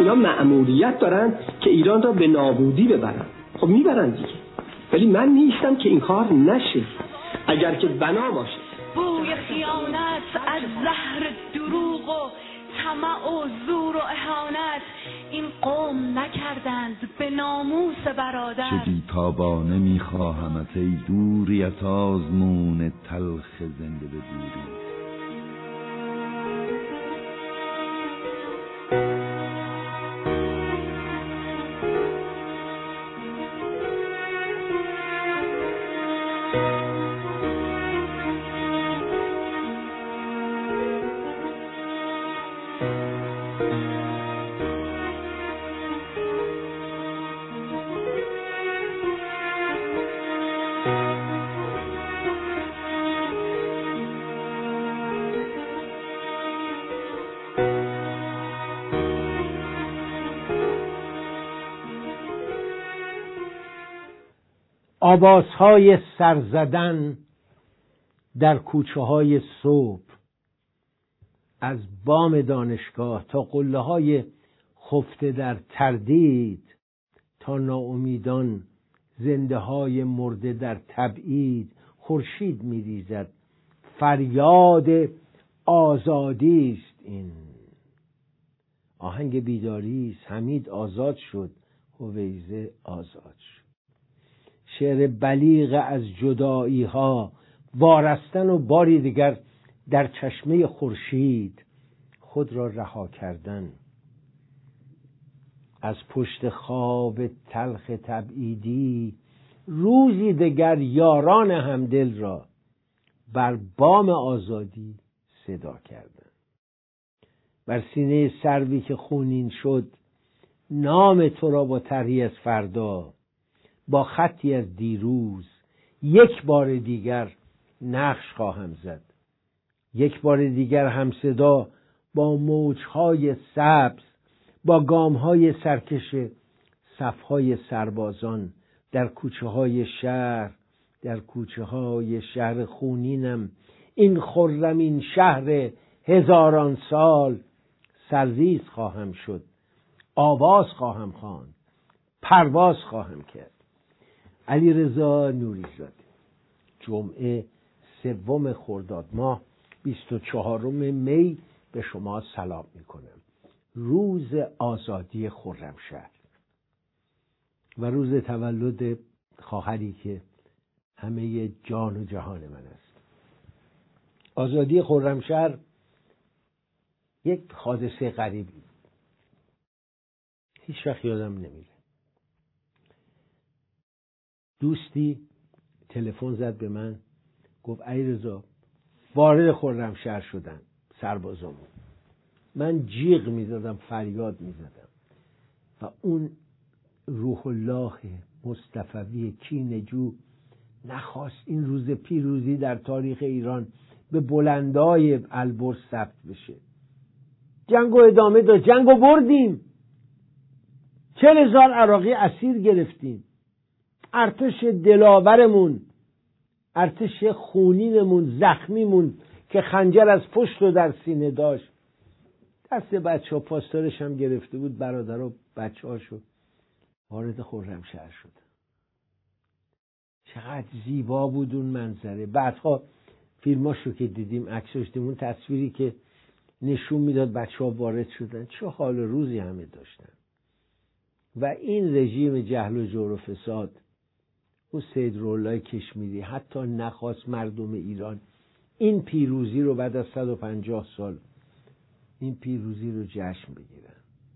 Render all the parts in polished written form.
اینا مأموریت دارن که ایران را به نابودی ببرن. خب میبرن دیگه، ولی من نیستم که این کار نشه. اگر که بنا باشه بوی خیانت از زهر دروغ و طمع و زور و اهانت این قوم نکردند به ناموس برادر. چه بی‌تابانه میخواهمت ای دوریت آزمون تلخ زنده به دوری. آوازهای سرزدن در کوچه های صبح، از بام دانشگاه تا قله های خفته در تردید، تا ناامیدان زنده های مرده در تبعید. خورشید می‌ریزد، فریاد آزادی است این. آهنگ بیداری است، حمید آزاد شد، هویزه آزاد شد. شعر بلیغ از جدایی ها، وارستن و باری دیگر در چشمه خورشید خود را رها کردن. از پشت خواب تلخ تبعیدی روزی دیگر یاران همدل را بر بام آزادی صدا کردن. بر سینه سروی که خونین شد نام تو را با طرحی از فردا، با خطی از دیروز یک بار دیگر نقش خواهم زد. یک بار دیگر همصدا با موجهای سبز، با گامهای سرکش صفهای سربازان در کوچه های شهر، در کوچه های شهر خونینم، این خرمین شهر هزاران سال سرریز خواهم شد، آواز خواهم خواند، پرواز خواهم کرد. علیرضا نوری‌زاده. جمعه 3 خرداد ماه 24 می به شما سلام میکنم. روز آزادی خرمشهر و روز تولد خواهری که همه جان و جهان من است. آزادی خرمشهر یک حادثه غریبی، هیچ وقت یادم نمیره. دوستی تلفن زد به من، گفت علیرضا وارد خرمشهر شدن سربازامون. من جیغ میزدم، فریاد میزدم و اون روح الله مصطفوی کینه‌جو نخواست این روز پیروزی در تاریخ ایران به بلندای البرز ثبت بشه. جنگو ادامه داد، جنگو بردیم، 40,000 عراقی اسیر گرفتیم. ارتش دلاورمون، ارتش خونینمون، زخمیمون که خنجر از پشت و در سینه داشت، دست بچه ها پاسدارش هم گرفته بود، برادر و بچه هاشو وارد خرمشهر شد. چقدر زیبا بود اون منظره. بعدها فیلماشو که دیدیم، عکساش دیدیم، اون تصویری که نشون میداد بچه ها وارد شدن، چه حال روزی همه داشتن. و این رژیم جهل و جور و فساد، اون سید رولای کشمیری حتی نخواست مردم ایران این پیروزی رو بعد از 150 سال این پیروزی رو جشن بگیرن.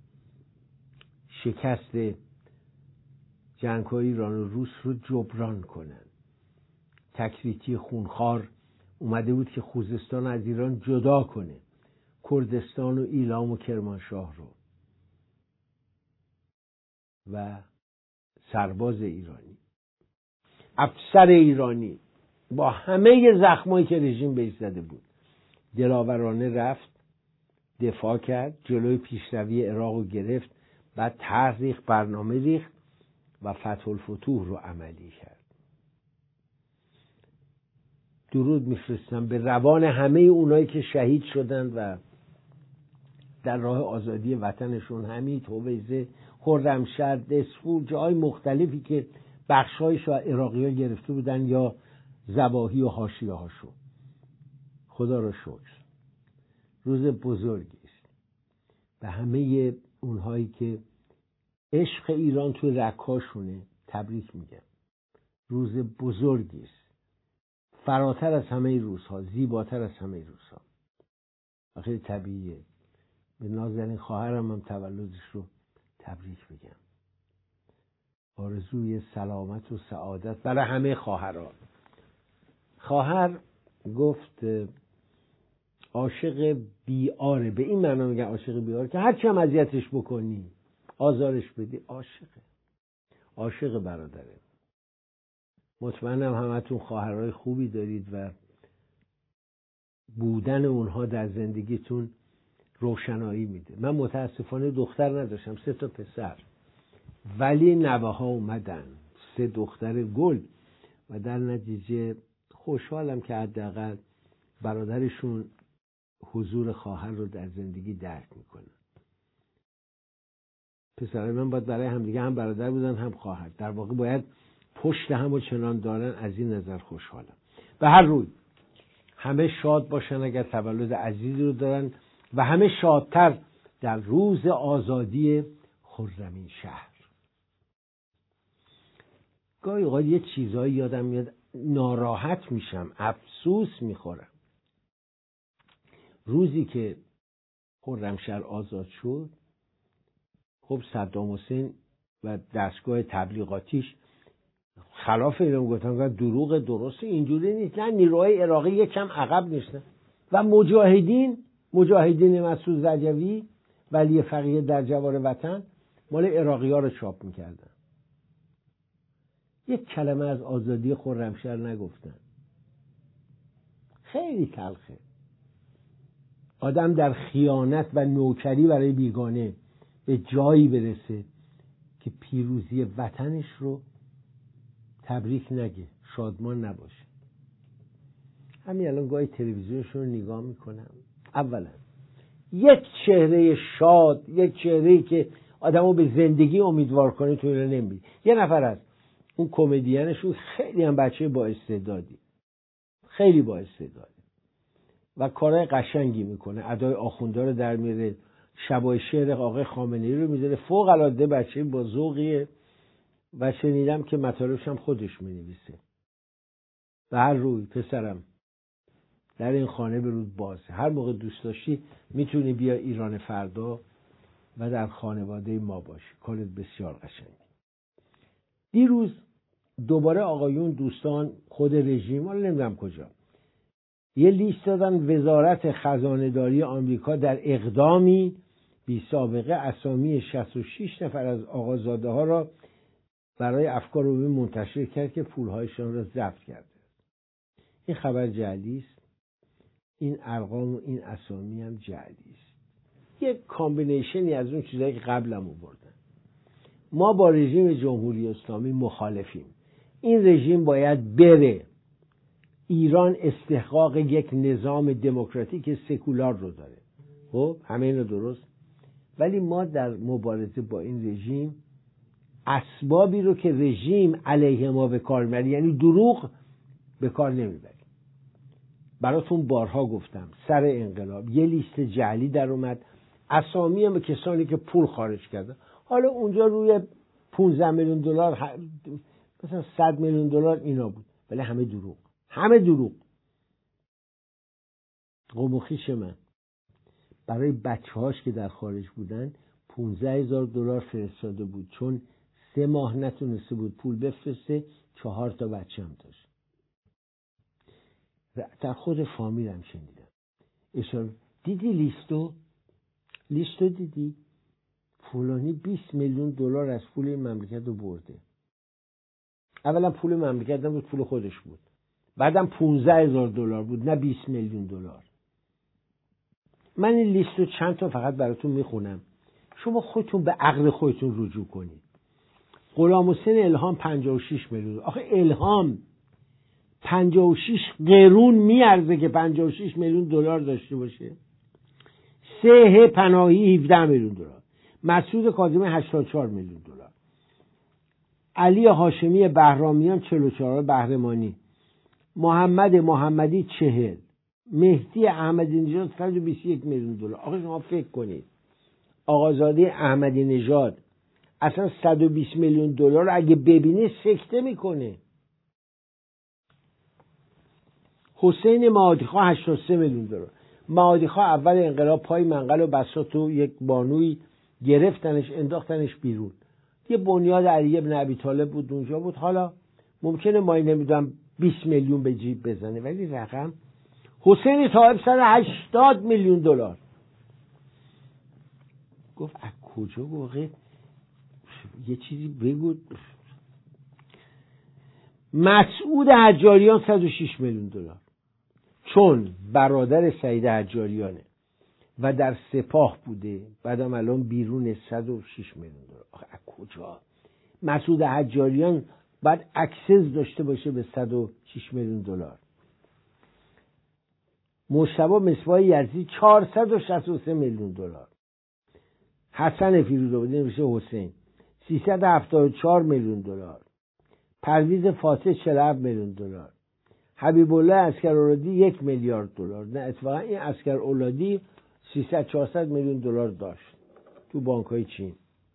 شکست جنگ‌های ایران و روس رو جبران کنن. تکریتی خونخوار اومده بود که خوزستان از ایران جدا کنه، کردستان و ایلام و کرمانشاه رو. و سرباز ایرانی، افسر ایرانی با همه زخمایی که رژیم بهش زده بود دلاورانه رفت، دفاع کرد، جلوی پیشروی عراق رو گرفت، بعد طرح ریخت، برنامه ریخت و فتح الفتوح رو عملی کرد. درود میفرستم به روان همه اونایی که شهید شدند و در راه آزادی وطنشون. حمید، هویزه، خرمشهر، دسفور، جای مختلفی که بخشایش عراقی‌ها گرفته بودن یا ذباحی و حاشیه‌هاشون. خدا را شکر، روز بزرگی است. به همه اونهایی که عشق ایران توی رگ‌هاشونه تبریک میگم. روز بزرگی است، فراتر از همه روزها، زیباتر از همه روزها. و خیلی طبیعیه به نازنین خواهرم هم تولدش رو تبریک بگم. آرزوی سلامت و سعادت برای همه خواهران. خواهر گفت عاشق بیاره، به این معنا میگن عاشق بیاره که هرچی هم اذیتش بکنی، آزارش بدی، عاشق برادره. مطمئنم همتون خواهرای خوبی دارید و بودن اونها در زندگیتون روشنایی میده. من متاسفانه دختر نداشتم، 3 تا پسر، ولی نوه ها اومدن، 3 دختر گل، و در نتیجه خوشحالم که حداقل برادرشون حضور خواهر رو در زندگی درک میکنن. پسرای من باید برای همدیگه هم برادر بودن هم خواهر، در واقع باید پشت هم و چنان دارن. از این نظر خوشحالم. به هر روی همه شاد باشن اگر تولد عزیزی رو دارن و همه شادتر در روز آزادی خرمین شهر. گاهی اوقات یه چیزایی یادم میاد، ناراحت میشم، افسوس میخورم. روزی که خرمشهر آزاد شد، خب صدام حسین و دستگاه تبلیغاتیش خلاف اینو گفتن، دروغ، درست اینجوری نیست، نه، نیروهای عراقی یکم عقب نیستن و مجاهدین مسعود رجوی ولی فقیه در جوار وطن مال عراقی ها رو چاپ میکردن. یک کلمه از آزادی خرمشهر نگفتن. خیلی تلخه آدم در خیانت و نوکری برای بیگانه به جایی برسه که پیروزی وطنش رو تبریک نگه، شادمان نباشه. همین الان گاهی تلویزیونشون رو نگاه میکنم، اولا یک چهره شاد، یک چهره‌ای که آدمو به زندگی امیدوار کنه تو اینا نمی‌بینی. یه نفر از اون کمدینشون خیلی هم بچه با استعدادی، خیلی با استعدادی و کارهای قشنگی میکنه، ادای آخوندا رو در میاره، شبای شعر آقای خامنه‌ای رو میذاره، فوق العاده بچه با ذوقیه و شنیدم که مطالبش هم خودش مینویسه. به هر روی پسرم، در این خانه برود بازه، هر موقع دوست داشتی میتونی بیا ایران فردا و در خانواده ما باشی. کارت بسیار قشنگه. دیروز دوباره آقایون دوستان خود رژیم، حالا نمیدونم کجا، یه لیست دادن وزارت خزانه‌داری آمریکا در اقدامی بی سابقه اسامی 66 نفر از آقازاده ها را برای افکار عمومی منتشر کرد که پولهایشان را ضبط کرده. این خبر جعلی است. این ارقام و این اسامی هم جعلی است. یک کامبینیشنی از اون چیزایی که قبلم آوردن. ما با رژیم جمهوری اسلامی مخالفیم. این رژیم باید بره. ایران استحقاق یک نظام دموکراتیک سکولار رو داره. خب همه اینا درست، ولی ما در مبارزه با این رژیم اسبابی رو که رژیم علیه ما به کار میبره، یعنی دروغ، به کار نمیبریم. براتون بارها گفتم سر انقلاب یه لیست جعلی در اومد، اسامی هم کسانی که پول خارج کردن. حالا اونجا روی 15 میلیون دلار، مثلا 100 میلیون دلار اینا بود، ولی همه دروغ، همه دروغ. قوم و خویش من برای بچه‌هاش که در خارج بودن 15,000 دلار فرستاده بود، چون 3 ماه نتونسته بود پول بفرسته، 4 تا بچه هم داشت. در خود فامیلم شنیدم اشاره، دیدی لیستو دیدی؟ فلانی 20 میلیون دلار از پول این مملکت رو برده. اولا پول مملکت نبود، پول خودش بود. بعدم 15,000 دلار بود، نه 20 میلیون دلار. من این لیستو چند تا فقط براتون میخونم، شما خودتون به عقل خودتون رجوع کنید. غلام حسین الهام 56 میلیون. آخه الهام 56 قرون میارزه که 56 میلیون دلار داشته باشه؟ سه پناهی 17 میلیون دلار، مسعود کاظمی 84 میلیون دلار، علی هاشمی بهرامیان 44 بهرمانی، محمد محمدی 40، مهدی احمدی نژاد 121 میلیون دلار. آخه شما فکر کنید آقازاده احمدی نژاد اصلا 120 میلیون دلار اگه ببینه سکته میکنه. حسین معادیخواه 83 میلیون دلار. معادیخواه اول انقلاب پای منقل و بساط و یک بانوی گرفتنش انداختنش بیرون. یه بنیاد علی بن ابی طالب بود اونجا بود. حالا ممکنه ما نمیدونم 20 میلیون به جیب بزنه ولی رقم. حسین طایب 180 میلیون دلار. گفت از کجا واقع یه چیزی بگو. مسعود حجاریان 106 میلیون دلار، چون برادر سعید حجاریانه و در سپاه بوده بعدم الان بیرون 106 میلیون دلار. آخه از کجا؟ مسعود حجاریان باید اکسس داشته باشه به 106 میلیون دلار. مجتبی مصباح یزدی 463 میلیون دلار. حسن فیروزآبادی نوشته حسین 374 میلیون دلار. پرویز فاتح 47 میلیون دلار. حبیب الله عسکرولادی 1 میلیارد دلار. نه اتفاقا این عسکرولادی 300-400 میلیون دلار داشت تو بانک‌های چین.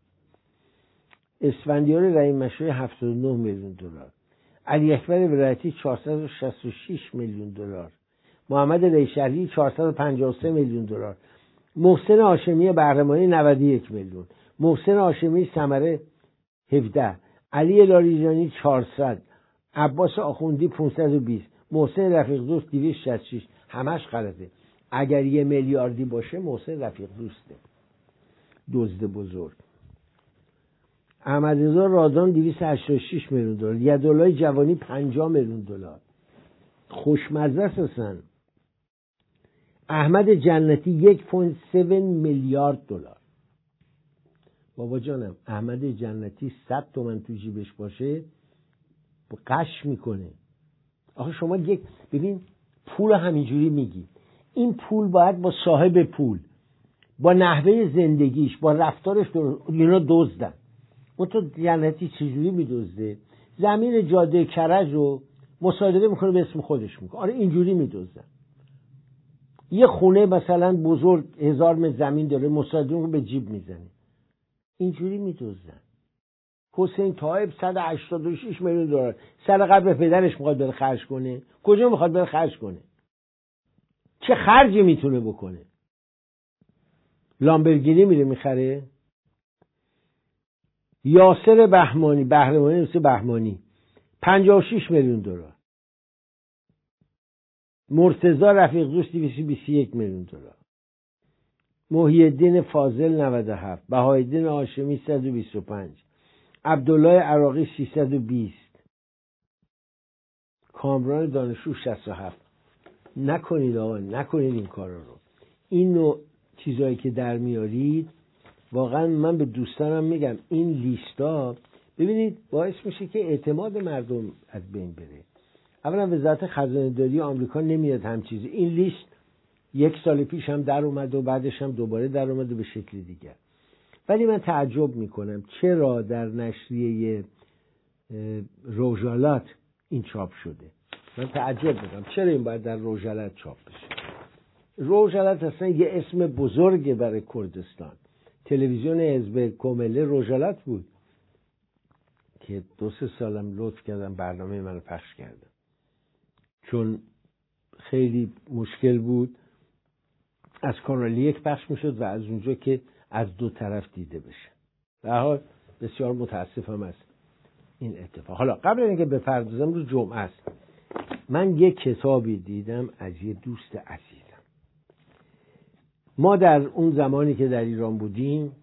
اسفندیار رحیم مشروعی 79 میلیون دلار. علی اکبر ولایتی 466 میلیون دلار. محمد ریشهری 453 میلیون دلار. محسن هاشمی بهرمانی 91 میلیون. محسن هاشمی ثمره 17. علی لاریجانی 400. عباس آخوندی 520. محسن رفیق دوست 266. همش غلطه. اگر 1 میلیاردی باشه محسن رفیق دوسته، دزد بزرگ. احمدرضا رادان 286 میلیون دلار. یدالله جوانی 50 میلیون دلار. خوشمزه هستن. احمد جنتی 1.7 میلیارد دلار. بابا جانم احمد جنتی 100 تومن تو جیبش باشه قش میکنه. آخه شما ببین پول همینجوری میگی، این پول باید با صاحب پول با نحوه زندگیش با رفتارش اینا دزدن. اون تو جنتی چجوری میدزده؟ زمین جاده کرج رو مصادره میکنه به اسم خودش میکنه. آره اینجوری میدزدن. یه خونه مثلا بزرگ 1000 متر زمین داره مصادره رو به جیب میزنه. اینجوری میدزدن. حسین طایب 186 میلیون دلار سر قبر پدرش میخواد بره خرج کنه. کجا میخواد بره خرج کنه؟ چه خرجی میتونه بکنه؟ لامبرگینی میره میخره؟ یاسر بهمانی 56 میلیون دلار. مرتضی رفیق دوست 221 میلیون دلار. محی الدین فاضل 97. بهایالدین هاشمی 125. عبدالله عراقی 320. کامران دانشجو 67. نکنید آقا، نکنید این کارا رو. این نوع چیزایی که در میارید واقعا من به دوستانم میگم این لیستا ببینید باعث میشه که اعتماد مردم از بین بره. اولا وزارت خزانه داری آمریکا نمیاد هم چیزی. این لیست 1 سال پیش هم در اومد و بعدش هم دوباره در اومد به شکل دیگر. ولی من تعجب میکنم چرا در نشریه روژالات این چاپ شده. من تعجب میکنم چرا این باید در روژالات چاپ بشه. روژالات اصلا یه اسم بزرگه برای کردستان. تلویزیون حزب کومله روژالات بود که 2-3 سالم لطف کردم برنامه منو پخش کردم، چون خیلی مشکل بود از کانال 1 پخش میشد و از اونجا که از 2 طرف دیده بشه. به هر حال بسیار متاسفم از این اتفاق. حالا قبل اینکه بپردازم رو جمعه است، من یک کتابی دیدم از یه دوست عزیزم. ما در اون زمانی که در ایران بودیم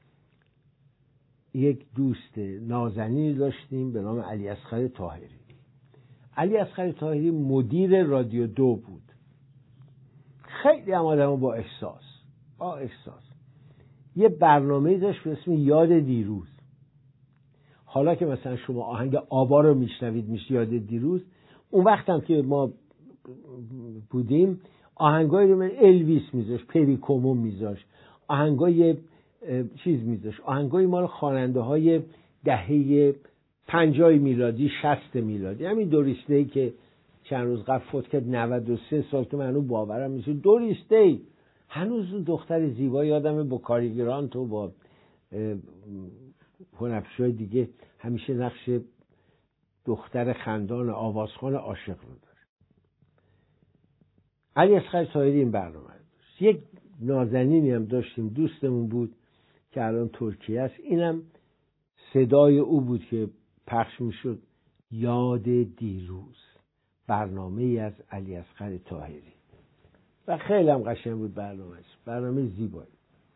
یک دوست نازنینی داشتیم به نام علی اصغر طاهری. علی اصغر طاهری مدیر رادیو 2 بود. خیلی هم آدم با احساس. یه برنامه داشت به اسم یاد دیروز. حالا که مثلا شما آهنگ آبا رو میشنوید میشه یاد دیروز. اون وقت هم که ما بودیم آهنگای من الویس میذاش، پریکومو میذاش، آهنگای چیز میذاش، آهنگای مال خواننده های دهه 50 میلادی 60 میلادی. همین دوریس دی که چند روز قبل فوت کرد 93 سال که من باورم میشه. دوریس دی هنوز دختر زیبا، یادمه با کاری گرانت و با هنرپیشه‌های دیگه همیشه نقش دختر خندان آوازخوان عاشق رو داشت. علی اصغر طاهری این برنامه داشت. یک نازنینی هم داشتیم، دوستمون بود که الان ترکیه است. اینم صدای او بود که پخش میشد. یاد دیروز، برنامه ای از علی اصغر طاهری و خیلی هم قشنگ بود برنامهش، برنامه زیبایی.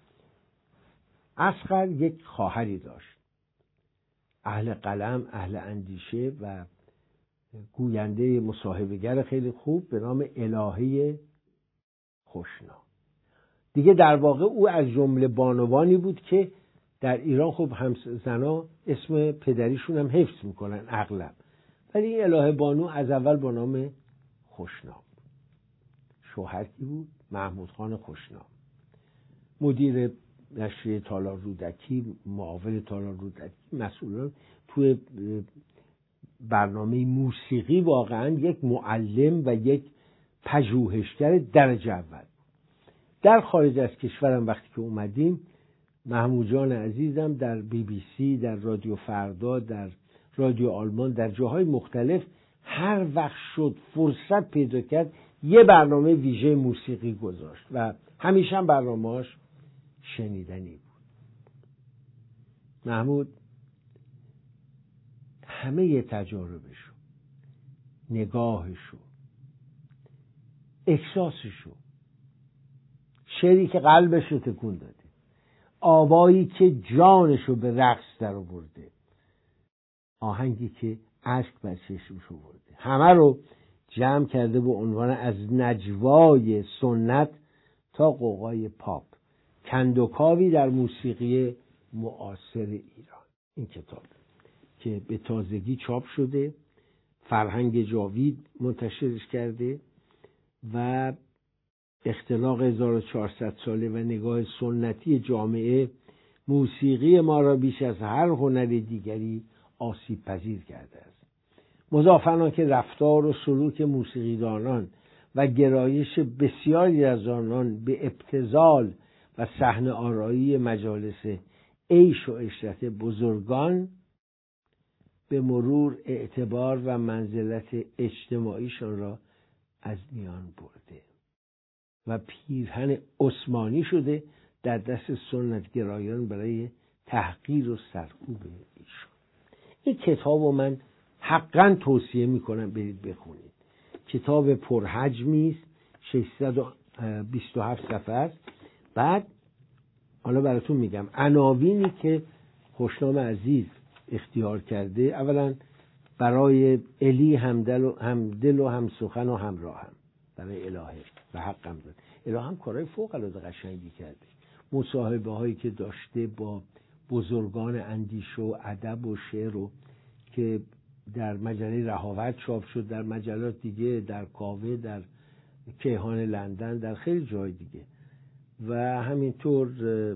اصغر یک خواهری داشت، اهل قلم، اهل اندیشه و گوینده مصاحبه‌گر خیلی خوب به نام الهه خوشنا. دیگه در واقع او از جمله بانوانی بود که در ایران خب همزنا اسم پدریشون هم حفظ میکنن اغلب، ولی این الهه بانو از اول با نام خوشنا. شوهر کی بود؟ محمود خان خوشنا، مدیر نشریه تالار رودکی، معاون تالار رودکی، مسئولان توی برنامه موسیقی واقعا یک معلم و یک پژوهشگر درجه اول. در خارج از کشورم وقتی که اومدیم، محمود جان عزیزم در بی بی سی، در رادیو فردا، در رادیو آلمان، در جاهای مختلف هر وقت شد فرصت پیدا کرد یه برنامه ویژه موسیقی گذاشت و همیشه هم برنامه‌اش شنیدنی بود. محمود همه تجاربشو، نگاهشو، احساسشو، شعری که قلبشو تکون داده، آوایی که جانشو به رقص در آورده، آهنگی که اشک بر چشمش آورده، همه رو جمع کرده به عنوان از نجوای سنت تا قوقای پاپ، کندوکاوی در موسیقی معاصر ایران. این کتاب که به تازگی چاپ شده، فرهنگ جاوید منتشرش کرده و اختلاق 1400 ساله و نگاه سنتی جامعه موسیقی ما را بیش از هر هنر دیگری آسیب پذیر کرده است. مضافاً که رفتار و سلوک موسیقیدانان و گرایش بسیاری از آنان به ابتذال و صحنه آرایی مجالس عیش و عشرت بزرگان به مرور اعتبار و منزلت اجتماعیشان را از میان برده و پیرهن عثمانی شده در دست سنتگرایان برای تحقیر و سرکوب ایشان. این کتاب رو من حقا توصیه میکنم برید بخونید. کتاب پرحجمی است، 627 صفحه است. بعد حالا براتون میگم عناوینی که خوشنام عزیز اختیار کرده. اولا برای الی همدل و همسخن و همراهم، برای الهه و حقم داد. الهه هم کارهای فوق العاده قشنگی کرده، مصاحبه هایی که داشته با بزرگان اندیشه و ادب و شعر و که در مجله رهاوت چاپ شد، در مجلات دیگه، در کاوه، در کیهان لندن، در خیلی جای دیگه. و همینطور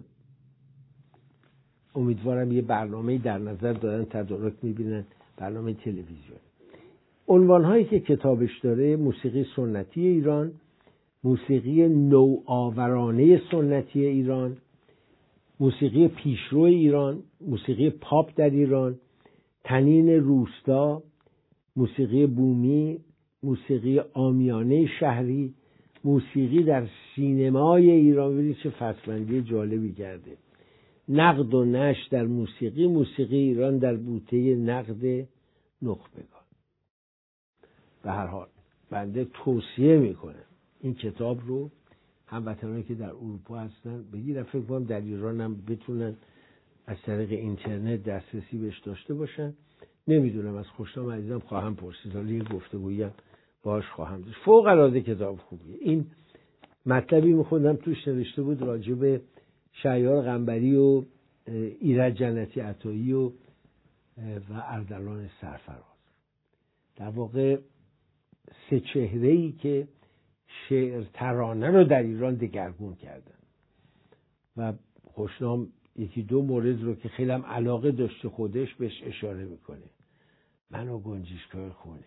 امیدوارم یه برنامه در نظر دارن تدارک میبینن، برنامه تلویزیون. عنوانهایی که کتابش داره: موسیقی سنتی ایران، موسیقی نوآورانه سنتی ایران، موسیقی پیشرو ایران، موسیقی پاپ در ایران، تنین روستا، موسیقی بومی، موسیقی عامیانه شهری، موسیقی در سینمای ایران. ببینید چه فصل‌بندی جالبی کرده. نقد و نشر در موسیقی، موسیقی ایران در بوته نقد نخبگان. به هر حال بنده توصیه میکنم این کتاب رو هموطنانی که در اروپا هستن بگیرن. فکر کنم در ایران هم بتونن از طریق اینترنت دسترسی بهش داشته باشن. نمیدونم، از خوشنام عزیزم خواهم پرسید، حالا یه گفتگویی هم باهاش خواهم داشت. فوق العاده کتاب خوبیه. این مطلبی میخوندم توش نوشته بود راجع به شهریار قنبری و ایرج جنتی عطایی و اردلان سرفراز. در واقع سه چهره‌ای که شعر ترانه رو در ایران دگرگون کردن و خوشنام یکی دو مورد رو که خیلی هم علاقه داشته خودش بهش اشاره میکنه. من و گنجشگاه خونه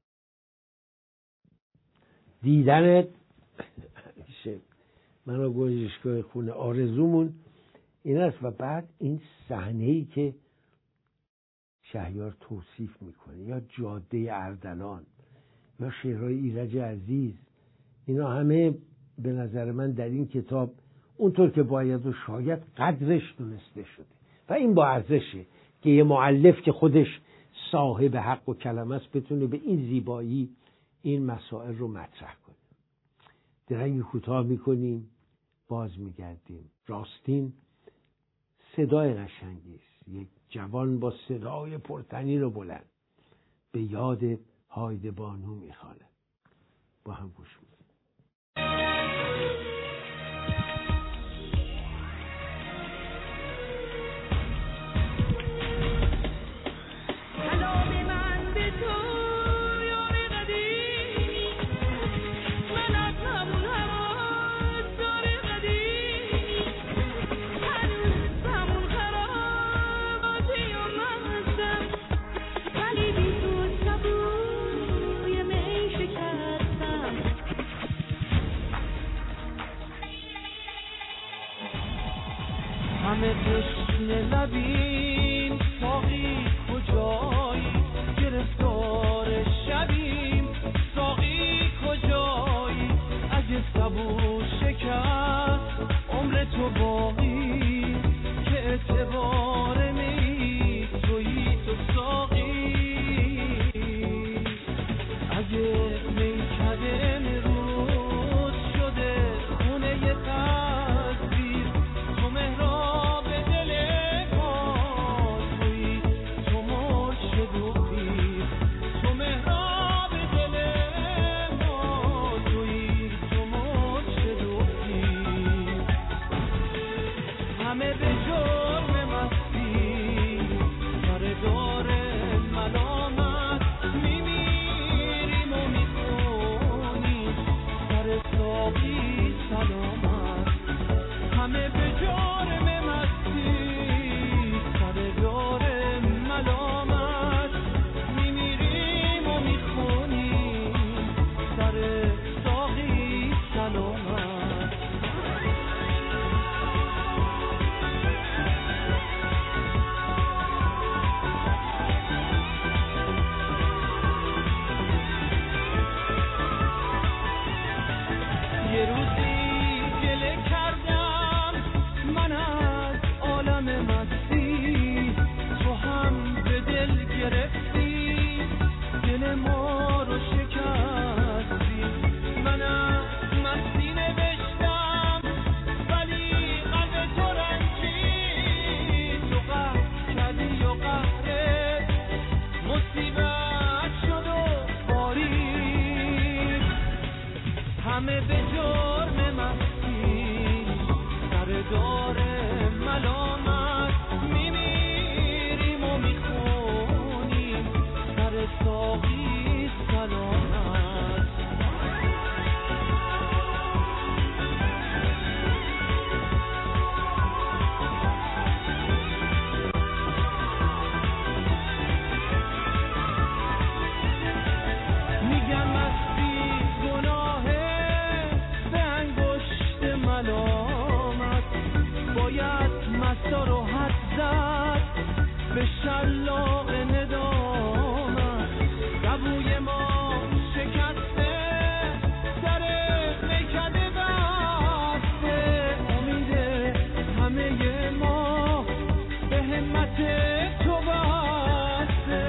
دیدنت من و گنجشگاه خونه آرزومون این است. و بعد این صحنه‌ای که شهریار توصیف میکنه یا جاده اردلان یا شعرهای ایرج عزیز، اینا همه به نظر من در این کتاب اونطور که باید و شاید قدرش دونسته شده و این با ارزشه که یه مؤلف که خودش صاحب حق و کلمه است بتونه به این زیبایی این مسائل رو مطرح کنه. درنگی کوتاه میکنیم، باز میگردیم. راستین صدای قشنگی است، یک جوان با صدای پرتنین و بلند به یاد هایده بانو میخواند. با هم گوش میدیم. همه تشنه لبیم ساقی کجایی، گرفتار شبیم ساقی کجایی، اگه سبو شکست عمر تو باقی، که اعتبار می تویی تو ساقی، اگه میکده امروز شده خونه تزویر، تو مهراب دل ما تویی، تو مرشد و پیر، تو مهراب دل ما تویی، تو مرشد و پیر، همه به جرم مستی سر دار ملامت میمیریم و میخونیم سر ساقی سلامت، همه به جرم مستی سر دار ملامت میمیریم و میخونیم سر ساقی سلامت. یه روزی گله کردم من از عالم مستی، تو هم به دل گرفتی دل ما رو شکستی، من از مستی نوشتم ولی قلب تو رنجید، تو قهر کردی و قهرت مصیبت شد و بارید، همه به جرم مستی سر دار ملامت میمیریم و میخونیم سر ساقی سلامت. میگن مستی گناهه به انگشت ملامت، باید مستا رو حد زد به شلاق ندامت، گبوی ما شکسته در میکده بسته، امید همه ما به همت تو بسته،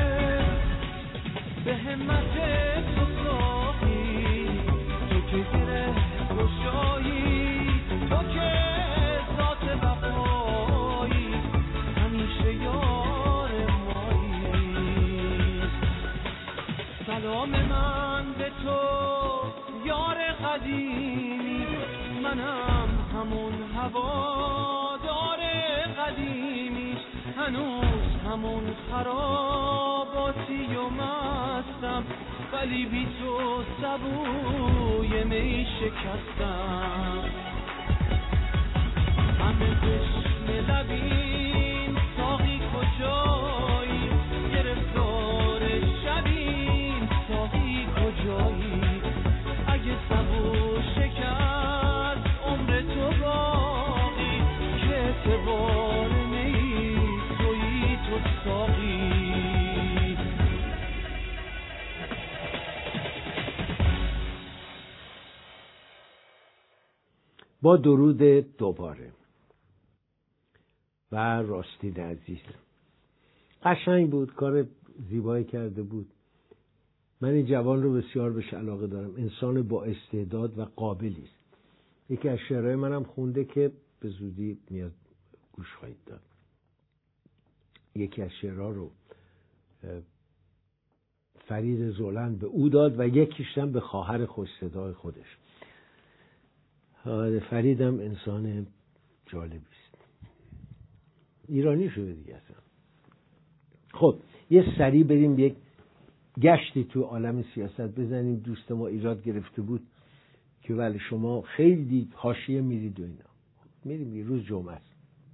به همت تو ساقی، تو که گره گشایی، تو که ذات وفایی، همیشه یار مایی. سلام من به تو یار قدیمی، منم همون هوادار قدیمی، هنوز همون خراباتی و مست رفتم ولی بی تو سبوی می شکستم. همه بشم لبین ساقی کجایی، گرفتار شبین ساقی کجایی، اگه سبو شکست عمر تو باقی، که اعتبار نیست تویی تو ساقی. با درود دوباره و راستین عزیز، قشنگ بود، کار زیبایی کرده بود. من این جوان رو بسیار بهش علاقه دارم، انسان با استعداد و قابلی است. یکی از شعرهای منم خونده که به زودی میاد گوش خواهید داد. یکی از شعرها رو فرید زولند به او داد و یکیش هم به خواهر خوش‌صدای خودش. فریدم انسان جالبی است، ایرانی شده دیگه اصلا. خب یه سری بریم یک گشتی تو عالم سیاست بزنیم. دوست ما ایراد گرفته بود که ولی شما خیلی حاشیه میرید و اینا. میریم یه روز جمعه است.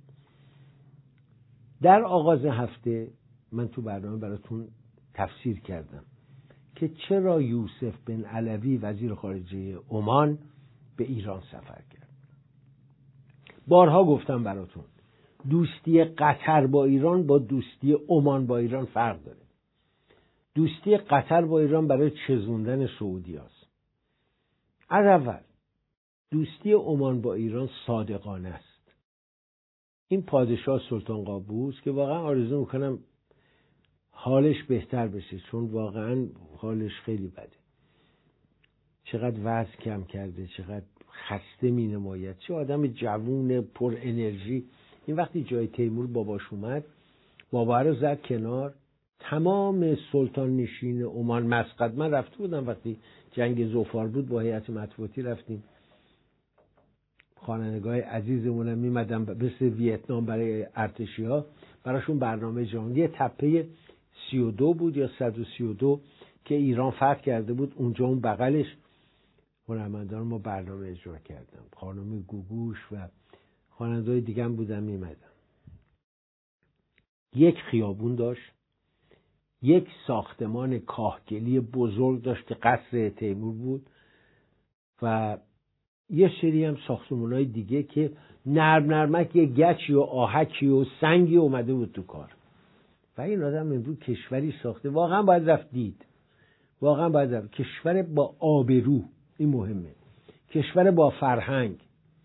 در آغاز هفته من تو برنامه براتون تفسیر کردم که چرا یوسف بن علوی وزیر خارجه عمان به ایران سفر کرد. بارها گفتم براتون دوستی قطر با ایران با دوستی عمان با ایران فرق داره. دوستی قطر با ایران برای چزوندن سعودی هست. از اول دوستی عمان با ایران صادقانه است. این پادشاه سلطان قابوس که واقعا آرزو میکنم حالش بهتر بشه، چون واقعا حالش خیلی بده. چقدر وزن کم کرده، چقدر خسته می نماید، چه آدم جوون پر انرژی. این وقتی جای تیمور باباش اومد، بابا رو زد کنار. تمام سلطان نشین عمان مسقط، من رفته بودم وقتی جنگ ظفار بود، با هیئت مطبوعاتی رفتیم. خوانندگان عزیزمونم میمدن مثل ویتنام برای ارتشی ها، براشون برنامه جهانی. تپه 32 بود یا 132 که ایران فتح کرده بود، اونجا اون بغلش هنرمندان ما برنامه اجرا کردم. خانم گوگوش و خواننده‌های دیگه هم بودن میمدن. یک خیابون داشت، یک ساختمان کاهگلی بزرگ داشت که قصر تیمور بود و یه سری هم ساختمان‌های دیگه که نرمک یه گچی و آهکی و سنگی اومده بود تو کار. و این آدم امروز کشوری ساخته، واقعا باید رفت دید. واقعا باید رفت. کشور با آبرو، این مهمه. کشور با فرهنگ.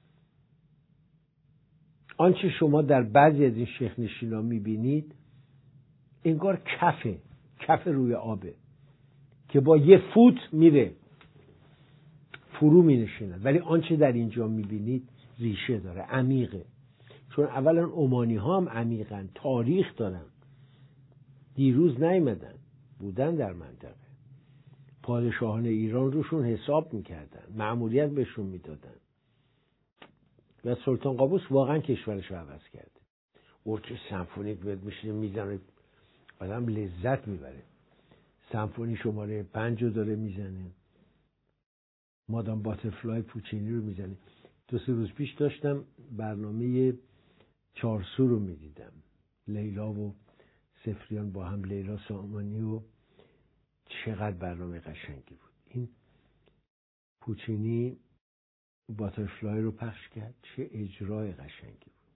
آنچه شما در بعضی از این شیخ نشینا میبینید انگار کف روی آبه که با یه فوت میره فرو مینشیند، ولی آنچه در اینجا میبینید ریشه داره، عمیقه. چون اولا عمانی ها هم عمیقن، تاریخ دارن، دیروز نیامدن، بودن در منطقه. پادشاهان ایران روشون حساب میکردن، مأموریت بهشون میدادن و سلطان قابوس واقعا کشورش رو عوض کرده. ارکستر سمفونیک بهت میشینه میزنه، آدم لذت میبره. سمفونی شماره 5 رو داره میزنه، مادام باترفلای پوچینی رو میزنه. 2-3 روز پیش داشتم برنامه چارسو رو میدیدم، لیلا و سفریان با هم، لیلا سامانی، و چقدر برنامه قشنگی بود. این پوچینی باترفلای رو پخش کرد، چه اجرای قشنگی بود.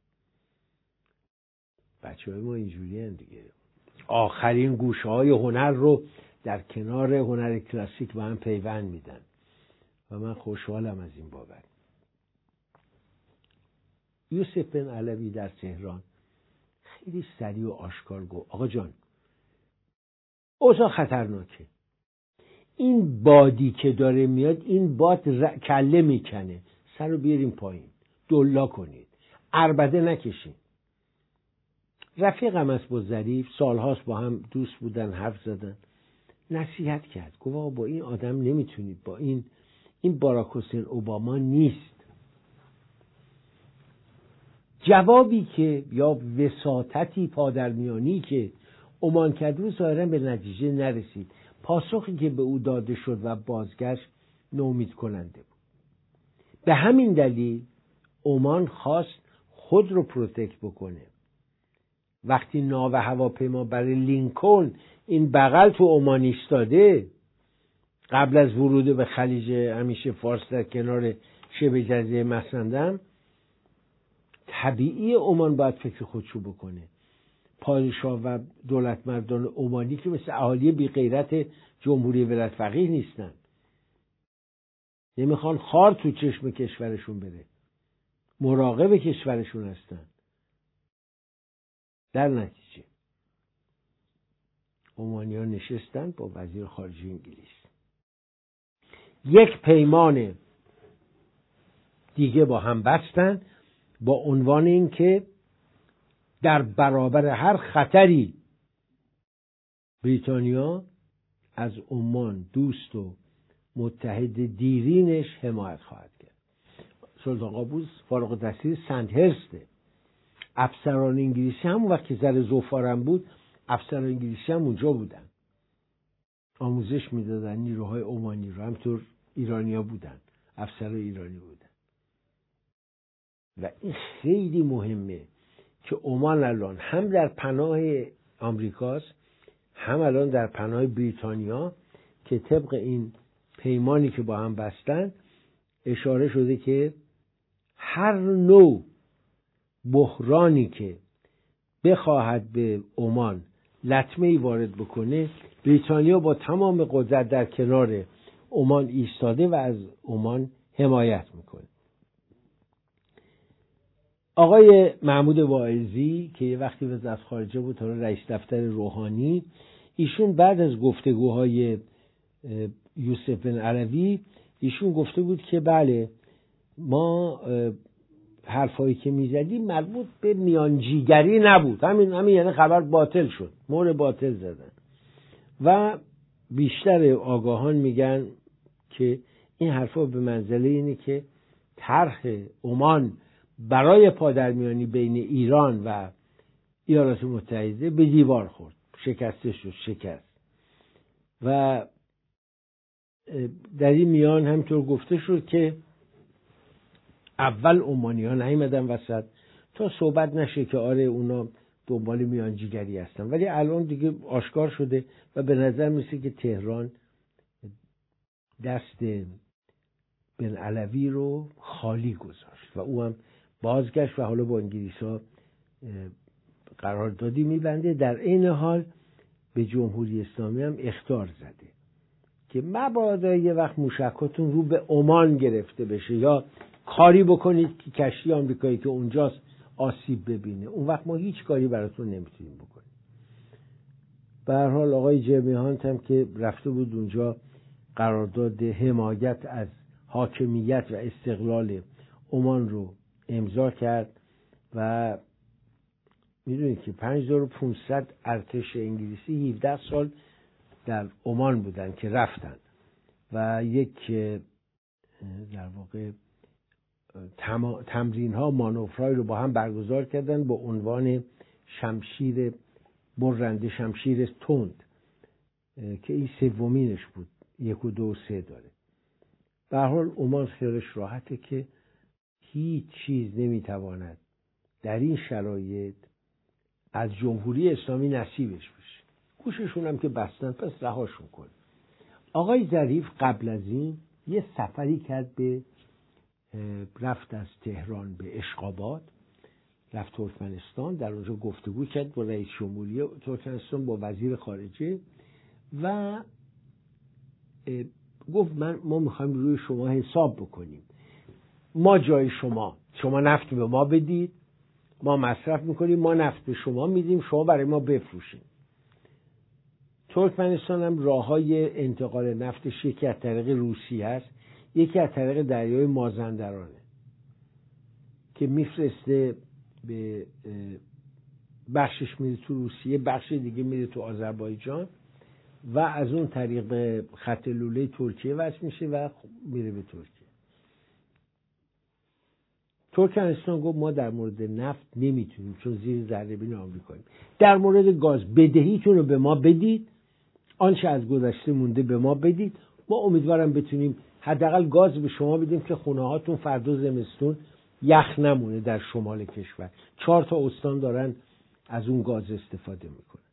بچه‌های ما اینجوری هستند دیگه، آخرین گوشه‌های هنر رو در کنار هنر کلاسیک با هم پیوند میدن و من خوشحالم از این بابت. یوسف بن علوی در تهران خیلی سریع و آشکار گفت آقا جان اوضاع خطرناکه، این بادی که داره میاد، این باد کله میکنه، سر رو بیاریم پایین، دلا کنید، عربده نکشین. رفیقم است با ظریف، سالهاست با هم دوست بودن، حرف زدن، نصیحت کرد، گفت آقا با این آدم نمیتونید، با این باراک حسین اوباما نیست. جوابی که یا وساطتی پادرمیانی که عمان کرد رو ظاهرا به نتیجه نرسید. پاسخی که به او داده شد و بازگشت نومید کننده بود. به همین دلیل عمان خواست خود رو پروتکت بکنه. وقتی ناو هواپیما برای لینکلن این بغل تو عمان ایستاده، قبل از ورود به خلیج همیشه فارس در کنار شبه جزیره مسندم، طبیعی عمان باید فکر خودشو بکنه. پادشاه و دولتمردان عمانی که مثل اهالی بی غیرت جمهوری ولایت فقیه نیستن، نمیخوان خار تو چشم کشورشون بره، مراقب کشورشون هستن. در نتیجه عمانیان نشستن با وزیر خارجه انگلیس، یک پیمان دیگه با هم بستن با عنوان این که در برابر هر خطری بریتانیا از عمان دوست و متحد دیرینش حمایت خواهد کرد. سلطان قابوس فارغ التحصیل سندهرسته. افسران انگلیسی همون وقت که زر زوفارم بود، افسران انگلیسی هم اونجا بودن، آموزش میدادن نیروهای عمانی رو، همطور ایرانیا بودن، افسران ایرانی بودن. و این خیلی مهمه که عمان الان هم در پناه آمریکاست، هم الان در پناه بریتانیا، که طبق این پیمانی که با هم بستن اشاره شده که هر نوع بحرانی که بخواهد به عمان لطمه‌ای وارد بکنه، بریتانیا با تمام قدرت در کنار عمان ایستاده و از عمان حمایت میکنه. آقای محمود واعظی که یه وقتی وزارت خارجه بود، حالا رئیس دفتر روحانی، ایشون بعد از گفتگوهای یوسف بن علوی ایشون گفته بود که بله، ما حرفایی که میزدیم مربوط به میانجیگری نبود، همین یعنی خبر باطل شد، مهر باطل زدن. و بیشتر آگاهان میگن که این حرفا به منزله اینه که طرح عمان برای پادرمیانی بین ایران و ایالات متحده به دیوار خورد، شکست. و در این میان همینطور گفته شد که اول عمانیان نیومدن وسط تا صحبت نشه که آره اونا دنبال میانجیگری هستن، ولی الان دیگه آشکار شده و به نظر میسه که تهران دست بن علوی رو خالی گذاشت و او هم بازگشت و حالا با انگلیس‌ها قراردادی میبنده. در این حال به جمهوری اسلامی هم اخطار زده که مبادا یه وقت موشکاتون رو به عمان گرفته بشه یا کاری بکنید که کشتی آمریکایی که اونجاست آسیب ببینه، اون وقت ما هیچ کاری براتون نمیتونیم بکنیم. به هر حال آقای جرمی هانت هم که رفته بود اونجا قرارداد حمایت از حاکمیت و استقلال عمان رو امضا کرد و میدونید که 5500 ارتش انگلیسی 17 سال در عمان بودن که رفتن و یک در واقع تمرین ها مانورهای رو با هم برگزار کردن با عنوان شمشیر برنده، شمشیر تند، که این سومینش بود، 1 و 2 و 3 داره. به هر حال عمان خیالش راحته که هیچ چیز نمیتواند در این شرایط از جمهوری اسلامی نصیبش بشه. گوششون هم که بستن، پس رهاشون کن. آقای ظریف قبل از این یه سفری کرد، رفت از تهران به اشقاباد، رفت ترکمنستان، در اونجا گفتگو کرد با رئیس جمهوری ترکمنستان، با وزیر خارجه و گفت ما میخوایم روی شما حساب بکنیم، ما جای شما نفت به ما بدید، ما مصرف میکنیم، ما نفت به شما میدیم، شما برای ما بفروشید. ترکمنستان هم راههای انتقال نفتش یکی از طریق روسیه است، یکی از طریق دریای مازندرانه که میفرسته به بخشش میره تو روسیه، بخش دیگه میره تو آذربایجان و از اون طریق به خط لوله ترکیه وصل میشه و میره به ترکیه. ترکمنستان گفت ما در مورد نفت نمیتونیم چون زیر ذره‌بین آمریکاییم. در مورد گاز بدهیتون رو به ما بدید، آنچه از گذشته مونده به ما بدید. ما امیدوارم بتونیم حداقل گاز به شما بدیم که خونه هاتون فردا زمستون یخ نمونه در شمال کشور. 4 تا استان دارن از اون گاز استفاده میکنن.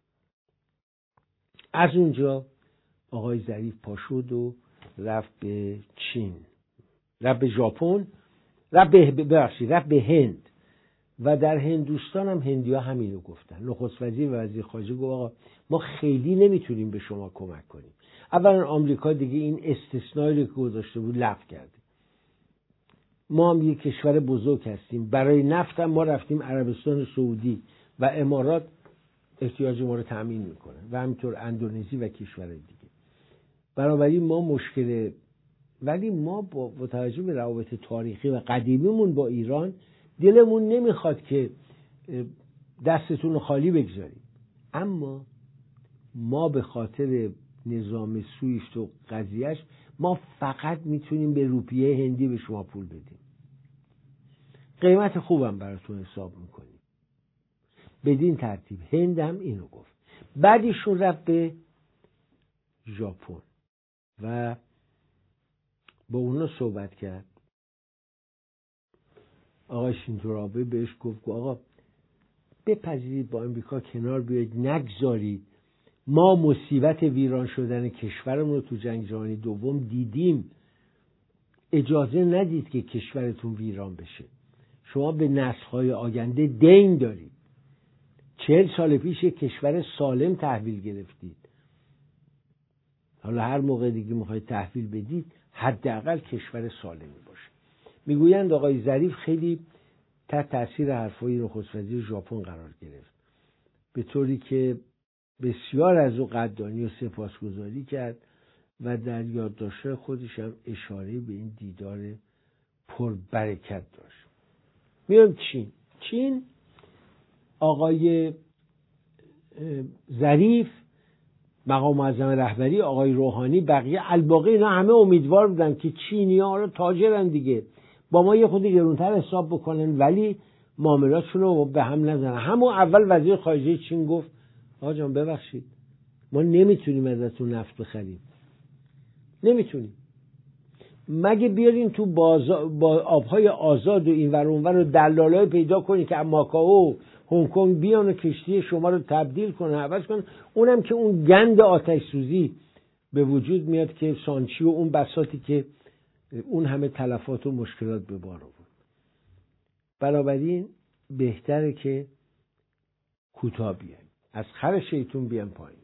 از اونجا آقای ظریف پاشد و رفت به چین، رفت به ژاپن، رفت به هند و در هندوستان هم هندی‌ها همینو گفتن. نخست وزیر و وزیر خارجه گفت آقا ما خیلی نمیتونیم به شما کمک کنیم. اولا آمریکا دیگه این استثنایی که گذاشته بود لغو کرده. ما هم یک کشور بزرگ هستیم، برای نفت هم ما رفتیم عربستان سعودی و امارات احتیاج ما رو تامین میکنن و همینطور اندونزی و کشورهای دیگه. بنابراین ما مشکل، ولی ما با توجه به روابط تاریخی و قدیمیمون با ایران دلمون نمیخواد که دستتون رو خالی بگذاریم، اما ما به خاطر نظام سویفت و قضیهش ما فقط میتونیم به روپیه هندی به شما پول بدیم، قیمت خوبم براتون حساب میکنیم. بدین ترتیب هند هم اینو گفت. بعدیشون رفت به ژاپن و با اونا صحبت کرد. آقای شینزو آبه بهش گفت آقا بپذیرید با امریکا کنار بیاید، نگذارید ما مصیبت ویران شدن کشورمون رو تو جنگ جهانی دوم دیدیم، اجازه ندید که کشورتون ویران بشه. شما به نسل‌های آینده دین دارید. 40 سال پیش یک کشور سالم تحویل گرفتید، حالا هر موقع دیگه میخواید تحویل بدید حداقل کشور سالمی باشه. میگویند آقای ظریف خیلی تحت تاثیر حرفای نخست وزیر ژاپن قرار گرفت، به طوری که بسیار از او قدردانی و سپاسگزاری کرد و در یادداشت خودش هم اشاره به این دیدار پربرکت داشت. میام چین آقای ظریف، مقام معظم رهبری، آقای روحانی، بقیه الباقی اینا همه امیدوار بودن که چینی‌ها رو تاجرن دیگه، با ما یه خود گرونتر حساب بکنن ولی معاملاتشون رو به هم نزنن. همون اول وزیر خارجه چین گفت آقا جان ببخشید ما نمیتونیم ازتون نفت بخریم، نمیتونیم، مگه بیارین تو با آبهای آزاد و این ور اون ور رو دلالای پیدا کنی که ماکائو هنگ کنگ بیان و کشتی شما رو تبدیل کنن، عوض کنن، اونم که اون گند آتش سوزی به وجود میاد که سانچی و اون بساطی که اون همه تلفات و مشکلات به بار آورد. بنابراین بهتره که کوتاه بیایم، از خر شیطون بیام پایین.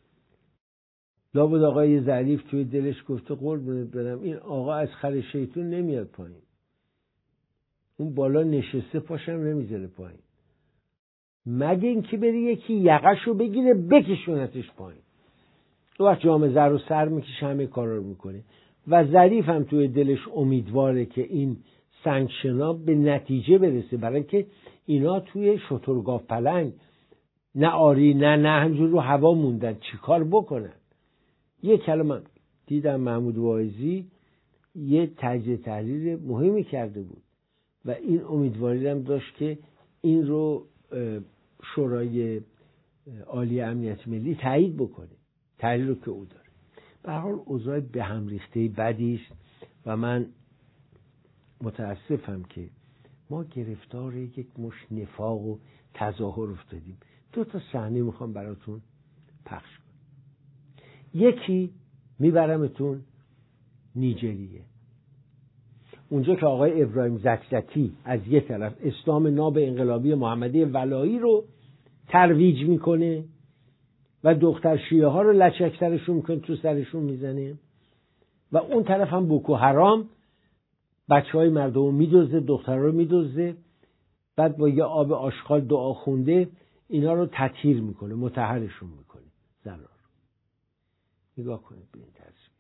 لابد آقای ظریف توی دلش گفته قربونت برم این آقا از خر شیطون نمیاد پایین، اون بالا نشسته پاشم نمیذاره پایین، مگه اینکه بری یکی یقشو بگیره بکشونتش پایین. تو وقت جام زر و سر میکشه همه کارا رو میکنه. و ظریف هم توی دلش امیدواره که این سنگشنا به نتیجه برسه، برای که اینا توی شترگاف پلنگ نه آری نه همجور رو هوا موندن، چیکار بکنن؟ یه کلمه دیدم محمود واعظی یه تجزیه تحلیل مهمی کرده بود و این امیدواری هم داشت که این رو شورای عالی امنیت ملی تایید بکنه، تحلیل رو که او داره. به هر حال اوضاع به هم ریخته بدی است و من متاسفم که ما گرفتار یک مش نفاق و تظاهر افتادیم. 2 تا صحنه میخوام براتون پخش کنم. یکی میبرمتون نیجریه، اونجا که آقای ابراهیم زکزکی از یه طرف اسلام ناب انقلابی محمدی ولایی رو ترویج میکنه و دختر شیعه ها رو لچک سرشون میکنه، تو سرشون میزنه، و اون طرف هم بوکو حرام بچه های مردم رو میدزده، دختر رو میدزده، بعد با یه آب آشغال دعا خونده اینا رو تطهیر میکنه، مطهرشون میکنه زنان رو. نگاه کنید به این تصویر.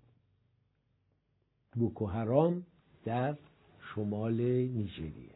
بوکو حرام در شمال نیجریه.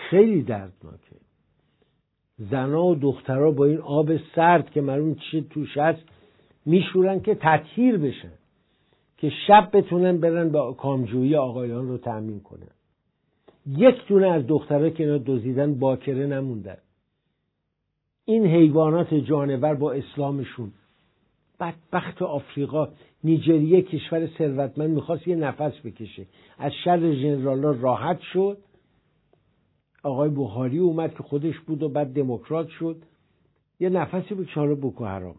خیلی دردناکه. زنا و دخترها با این آب سرد که معلوم چی توش هست میشورن که تطهیر بشن، که شب بتونن برن با کامجویی آقایان رو تأمین کنن. یک دونه از دخترها که اینا دزدیدن باکره نموندن. این حیوانات جانور با اسلامشون. بدبخت آفریقا، نیجریه کشور ثروتمند میخواست یه نفس بکشه، از شر ژنرالا راحت شد. آقای بخاری اومد که خودش بود و بعد دموکرات شد، یه نفسی به چاره بوکو حرام.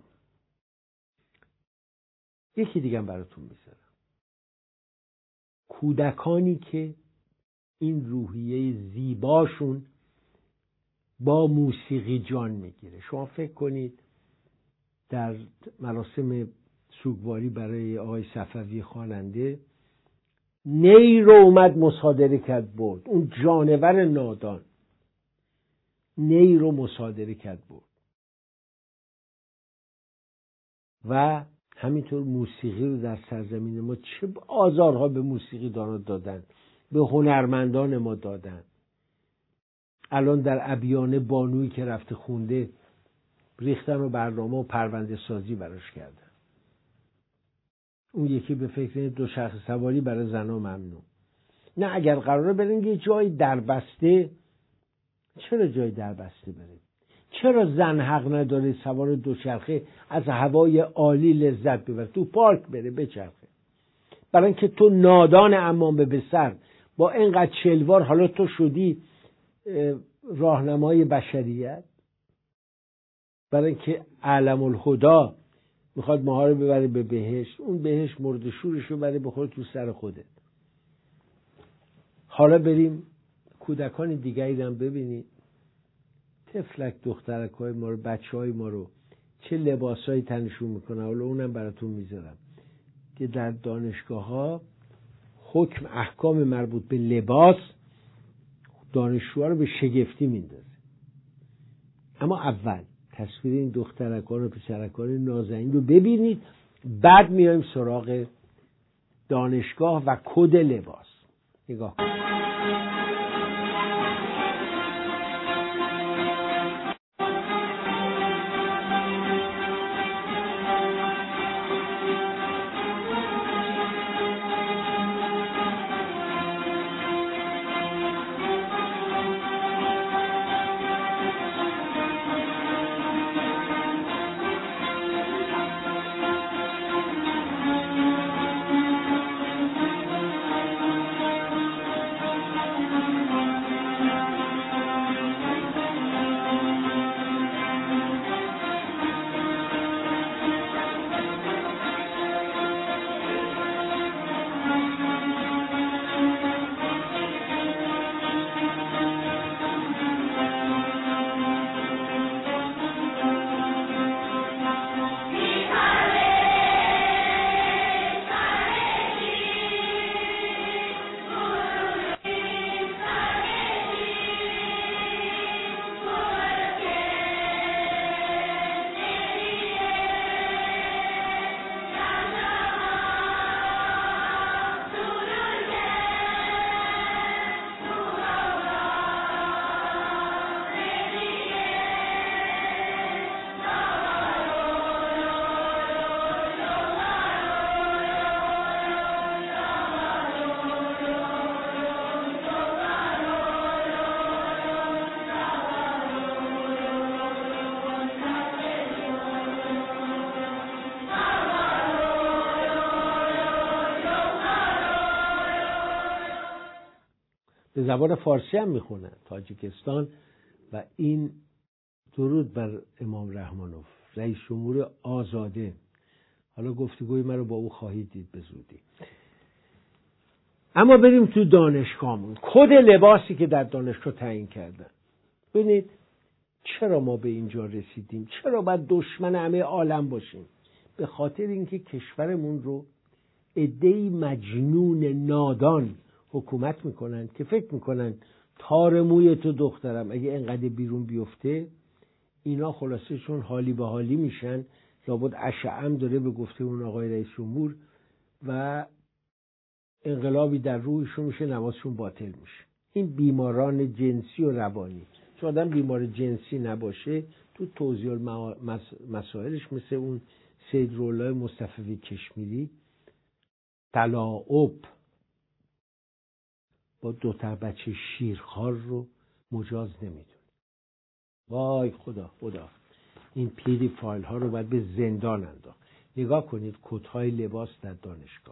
یکی دیگه براتون میذارم. کودکانی که این روحیه زیباشون با موسیقی جان میگیره. شما فکر کنید در مراسم سوگواری برای آقای صفوی خواننده، نی رو اومد مصادره کرد برد. اون جانور نادان نی رو مصادره کرد برد. و همینطور موسیقی رو در سرزمین ما چه آزارها به موسیقی دانا دادن، به هنرمندان ما دادن. الان در ابیانه بانویی که رفته خونده ریختن و برنامه و پرونده سازی براش کردن. اون یکی به فکر دوچرخه سواری برای زنها ممنوع. نه، اگر قراره برین یه جای دربسته، چرا جای دربسته برید؟ چرا زن حق نداره سوار دوچرخه از هوای عالی لذت ببره؟ تو پارک بره بچرخه. برای اینکه تو نادان امامه به سر با اینقدر چلوار حالا تو شدی راهنمای بشریت. برای اینکه علم الهدا میخواد ماها رو ببره به بهشت، اون بهشت مرد شورش رو بره بخوره تو سر خودت. حالا بریم کودکان دیگری هم ببینید. تفلک دخترکای ما رو، بچهای ما رو چه لباسایی تنشون میکنه. حالا اونم براتون میذارم که در دانشگاه ها حکم احکام مربوط به لباس دانشجوها رو به شگفتی میندازه. اما اول تصویر این دخترکان و پسرکان نازنین رو ببینید، بعد میایم سراغ دانشگاه و کد لباس. نگاه کنید. به زبان فارسی هم میخونن تاجیکستان. و این درود بر امام رحمانوف، رئیس جمهور آزاده. حالا گفتگوی من رو با او خواهید دید به زودی. اما بریم تو دانشگاهمون. کد لباسی که در دانشگاه تعیین کردن. ببینید چرا ما به اینجا رسیدیم؟ چرا باید دشمن همه عالم باشیم؟ به خاطر اینکه کشورمون رو عده‌ای مجنون نادان حکومت میکنن که فکر میکنن تار موی تو دخترم اگه اینقدر بیرون بیفته اینا خلاصه چون حالی به حالی میشن. لابد اشعم داره به گفته اون آقای رئیس جمهور و انقلابی در روحشون میشه، نمازشون باطل میشه. این بیماران جنسی و روانی، چون آدم بیمار جنسی نباشه تو توضیح مسائلش مثل اون سید رولای مصطفی کشمیری تلاعب با 2 بچه شیرخوار رو مجاز نمیدونه. وای خدا این پیری فایل ها رو باید به زندان انداخت. نگاه کنید کت‌های لباس در دانشگاه.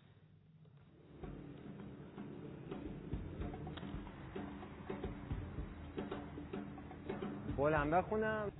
بلند بخونم.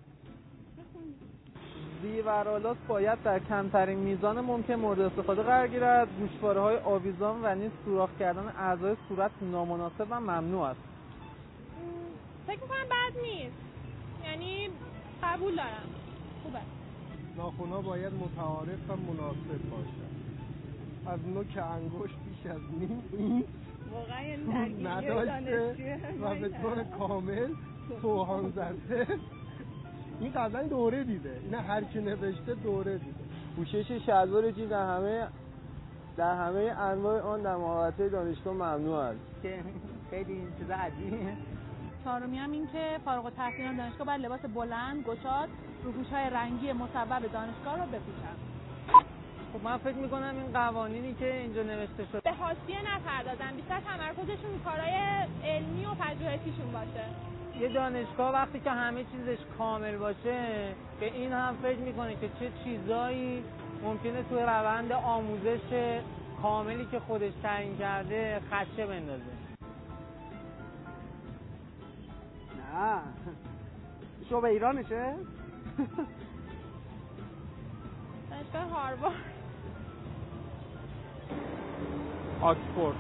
زیورآلات باید در کمترین میزان ممکن مورد استفاده قرار گیرد. گوشواره‌های آویزان و نیز سوراخ کردن اعضای صورت نامناسب و ممنوع است. فکر می‌کنم بد نیست، یعنی قبول دارم، خوبه. ناخن‌ها باید متعارف و مناسب باشد. از نوک انگشت بیش از نیم اینچ واقعا یعنی نداشته و به طور کامل سوهان زده. این قبلا دوره دیده، این هر کی نوشته دوره دیده. پوشش شلوار جین در همه انواع آن در محوطه دانشگاه ممنوع است. که خیلی این چیز عجیبیه. چهارمی هم این که فارغ التحصیلان دانشگاه باید لباس بلند، گشاد، روپوش‌های رنگی مصوب دانشگاه رو بپوشن. خب من فکر میکنم این قوانینی که اینجا نوشته شده به حاشیه نپردازن، بیشتر تمرکزشون کارهای علمی و پژوهشیشون باشه. یه دانشگاه وقتی که همه چیزش کامل باشه به این هم فکر میکنه که چه چیزایی ممکنه توی روند آموزش کاملی که خودش تعیین کرده خدشه بندازه. نه شو به ایرانشه؟ دانشگاه هاروارد، آکسفورد.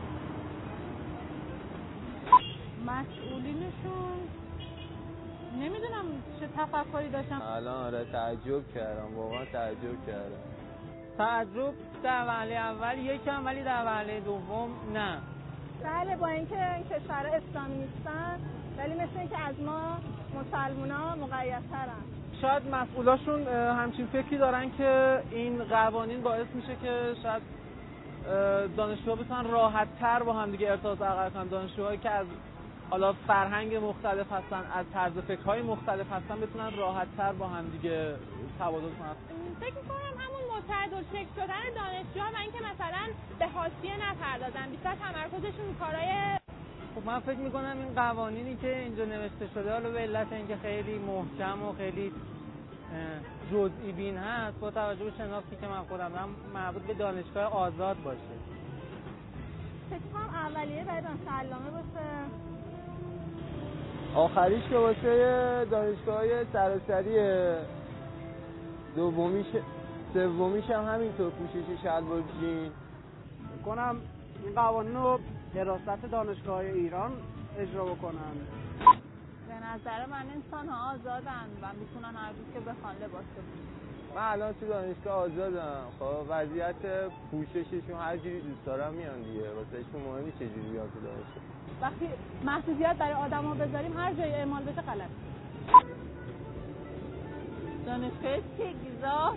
مسئولینشون نمیدونم چه تفکری داشتم. الان آره تعجب کردم، واقعا تعجب کردم. تعجب در وهله اول یکم، ولی در وهله دوم نه. بله، با اینکه این کشورها اسلامی نیستن ولی مثل اینکه از ما مسلمونا مقیدترن. شاید مسئولاشون همچین فکری دارن که این قوانین باعث میشه که شاید دانشجوها بتونن راحت‌تر با هم دیگه ارتباط برقرار کنن. دانشجوهایی که از حالا فرهنگ مختلف هستن، از طرز فکرهای مختلف هستن، بتونن راحت‌تر با هم دیگه تبادل کنن. فکر می‌کنم همون متعادل فکر شدن دانشجوها و اینکه مثلا به حاشیه نپردازن، بیشتر تمرکزشون کارهای. خب من فکر می‌کنم این قوانینی که اینجا نوشته شده حالا به علت اینکه خیلی محکم و خیلی جزئی بین هست، با توجه به شناختی که من خودم دارم مربوط به دانشگاه آزاد باشه. فکر کنم اولیه برای دانشگاه علامه باشه، آخریش که باشه دانشگاه‌های سراسریه، سومیش هم همینطور پوشش شلوار جین. کنم این قوانین رو حراست دانشگاه ایران اجرا بکنن. به نظر من انسان‌ها آزادن و میتونن هر روز که بخوان لباس بپوشن. من الان تو دانشگاه آزادم، خب وضعیت پوشششون هر جوری دوست دارم میان دیگه، واسهشون مهم نیست چه جوری بیان تو دانشگاه. وقتی محدودیت برای آدما بذاریم هر جای اعمال بشه غلط. دانشگاه تگزاس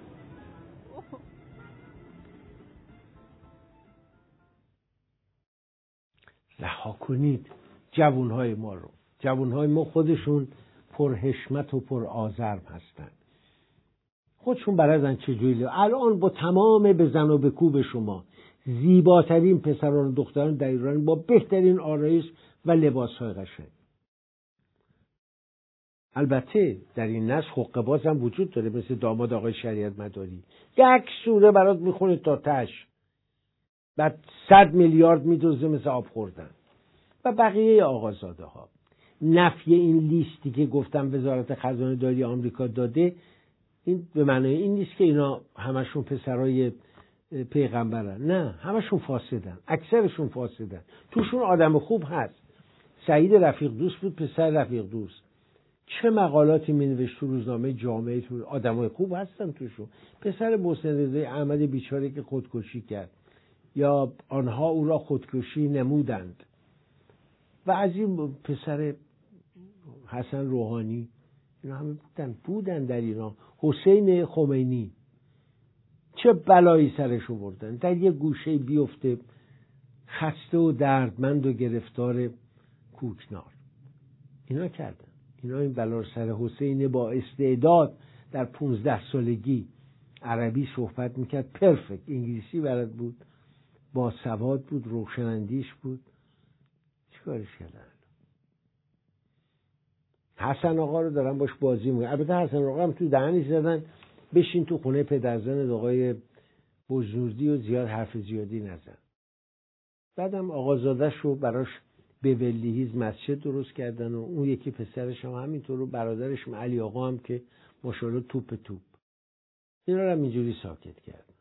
رها کنید جوانهای ما رو. جوانهای ما خودشون پر حشمت و پر آزرم هستن، خودشون بلدن چجوری. الان با تمام بزن و بکوب شما زیباترین پسران و دختران در ایران با بهترین آرایش و لباسهای قشنگ. البته در این نسل حقه باز هم وجود داره، مثل داماد آقای شریعت مداری 1 سوره برات میخونه تا تش، بعد 100 میلیارد میدوزه مثل آب خوردن. و بقیه آقازاده ها. نفی این لیستی که گفتم وزارت خزانه داری آمریکا داده، این به معنی این نیست که اینا همشون پسرای پیغمبرن، نه، همشون فاسدن، اکثرشون فاسدن. توشون آدم خوب هست. سعید رفیق دوست بود، پسر رفیق دوست. چه مقالاتی می نوشت تو روزنامه جامعه، تو آدمای خوب هستن توشون. پسر محسن رضایی احمد بیچاره که خودکشی کرد، یا آنها او را خودکشی نمودند. و از این پسر حسن روحانی، اینا همه بودن در ایران. حسین خمینی چه بلایی سرش آوردن، در یه گوشه بیفته خسته و دردمند و گرفتار کوکنار. اینا کردن. اینا این بلا رو سر حسین با استعداد در 15 سالگی عربی صحبت میکرد، پرفکت، انگلیسی بلد بود، با سواد بود، روشنندیش بود. چیکارش کردن؟ حسن آقا رو دارن باش بازی میکنن. البته حسن آقا هم تو دهنش زدن بشین تو خونه پدرزن آقای بزرگی و زیاد حرف زیادی نزن. بعدم آقازادش رو براش به ولیهیز مسجد درست کردن و اون یکی پسرش هم همینطور و برادرش علی آقا هم که ماشاءالله توپ. اینا رو هم اینجوری ساکت کردن.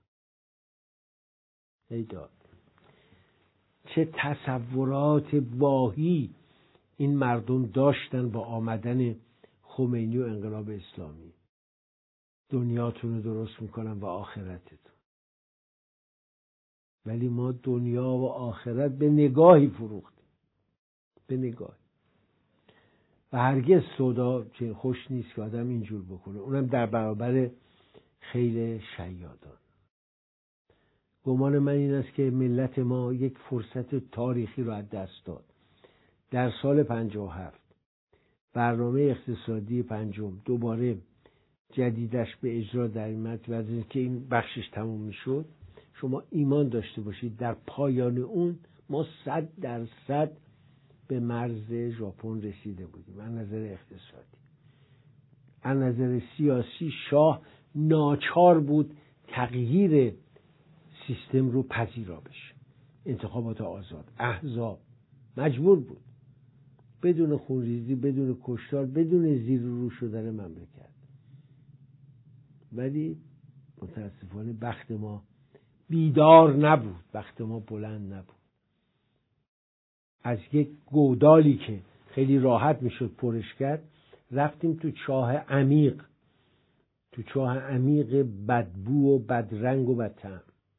ای داد چه تصورات واهی این مردم داشتن با آمدن خمینی و انقلاب اسلامی. دنیاتون رو درست میکنن و آخرتتون. ولی ما دنیا و آخرت به نگاهی فروختیم، به نگاهی. و هرگز سودا چه خوش نیست که آدم اینجور بکنه، اونم در برابر خیل شیادان. گمان من این است که ملت ما یک فرصت تاریخی رو از دست داد. در سال 57 برنامه اقتصادی پنجم دوباره جدیدش به اجرا در اومد و از اینکه این بخشش تموم میشد، شما ایمان داشته باشید در پایان اون ما 100% به مرز ژاپن رسیده بودیم از نظر اقتصادی. از نظر سیاسی شاه ناچار بود تغییر سیستم رو پذیرا بشه. انتخابات آزاد، احزاب، مجبور بود بدون خونریزی، بدون کشتار، بدون زیر رو شدن مملکت. ولی متاسفانه بخت ما بیدار نبود، بخت ما بلند نبود. از یک گودالی که خیلی راحت میشد پرش کرد رفتیم تو چاه عمیق، تو چاه عمیق بدبو و بدرنگ و بدطعم.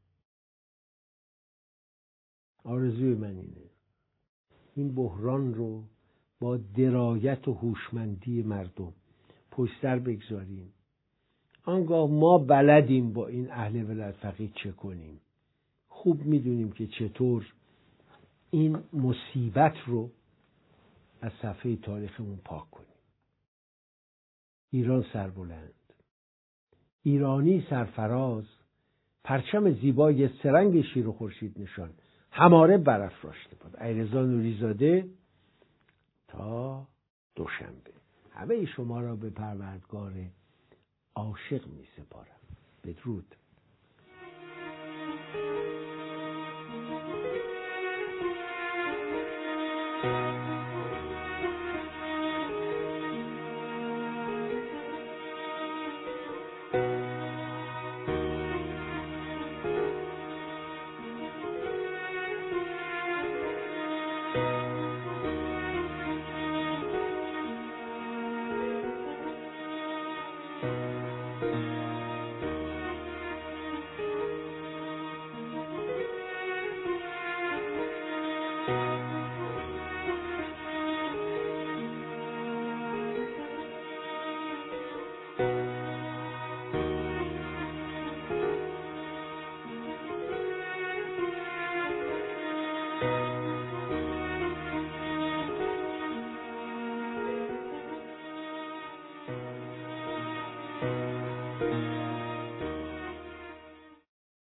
آرزوی من اینه این بحران رو با درایت و هوشمندی مردم پشت سر بگذاریم. آنگاه ما بلدیم با این اهل ولایت فقیه چه کنیم. خوب میدونیم که چطور این مصیبت رو از صفحه تاریخمون پاک کنیم. ایران سربلند، ایرانی سرفراز، پرچم زیبای سرنگ شیر و خورشید نشان هماره برافراشته باد. علیرضا نوری‌زاده تا دوشنبه. همه شما را به پروردگار عاشق می سپارم. بدرود.